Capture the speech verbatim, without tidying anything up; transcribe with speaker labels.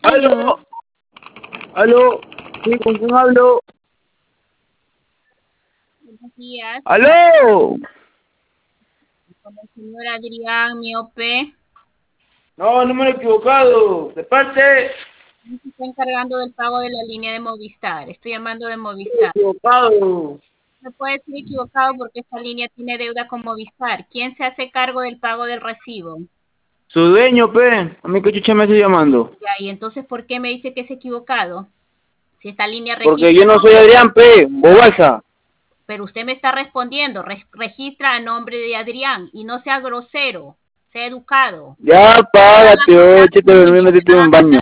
Speaker 1: ¿Aló?
Speaker 2: Aló,
Speaker 1: ¿Aló? ¿Sí, con quién hablo?
Speaker 2: buenos días.
Speaker 1: ¿Aló?
Speaker 2: Con el señor Adrián Miope.
Speaker 1: No, no me he equivocado. ¿De parte?
Speaker 2: ¿Quién se está encargando del pago de la línea de Movistar? Estoy llamando de
Speaker 1: Me he
Speaker 2: Movistar.
Speaker 1: equivocado.
Speaker 2: No puede ser equivocado porque esta línea tiene deuda con Movistar. ¿Quién se hace cargo del pago del recibo?
Speaker 1: Su dueño, pe. A mí que chucha me está llamando.
Speaker 2: Ya, y entonces, ¿por qué me dice que es equivocado? Si esta línea
Speaker 1: Porque
Speaker 2: registra
Speaker 1: yo no soy
Speaker 2: nombre,
Speaker 1: Adrián, pe. Bobaza.
Speaker 2: pero usted me está respondiendo, re- registra a nombre de Adrián y no sea grosero, sea educado.
Speaker 1: Ya,
Speaker 2: Me van a
Speaker 1: págate,
Speaker 2: cortar
Speaker 1: oye,
Speaker 2: su
Speaker 1: te dormí,
Speaker 2: línea, me
Speaker 1: metiste en
Speaker 2: van
Speaker 1: un
Speaker 2: a cortar
Speaker 1: baño.